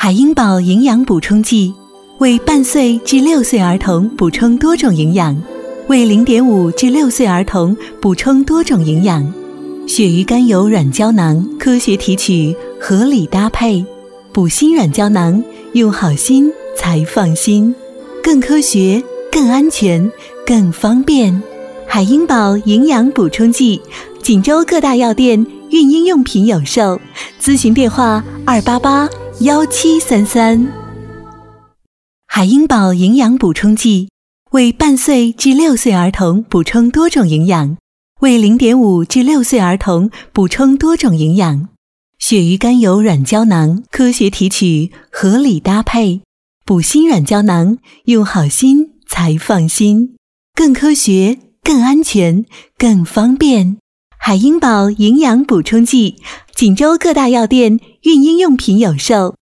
海鹰宝营养补充剂，为半岁至6岁儿童补充多种营养，为0.5至6岁儿童补充多种营养。鳕鱼肝油软胶囊，科学提取，合理搭配，补锌软胶囊，用好心才放心，更科学，更安全，更方便。海鹰宝营养补充剂，锦州各大药店、孕婴用品有售，咨询电话288-1733。海鹰宝营养补充剂，为半岁至6岁儿童补充多种营养，为0.5至6岁儿童补充多种营养。鳕鱼肝油软胶囊，科学提取，合理搭配，补锌软胶囊，用好心才放心，更科学，更安全，更方便。海鹰宝营养补充剂，锦州各大药店、孕婴用品有售，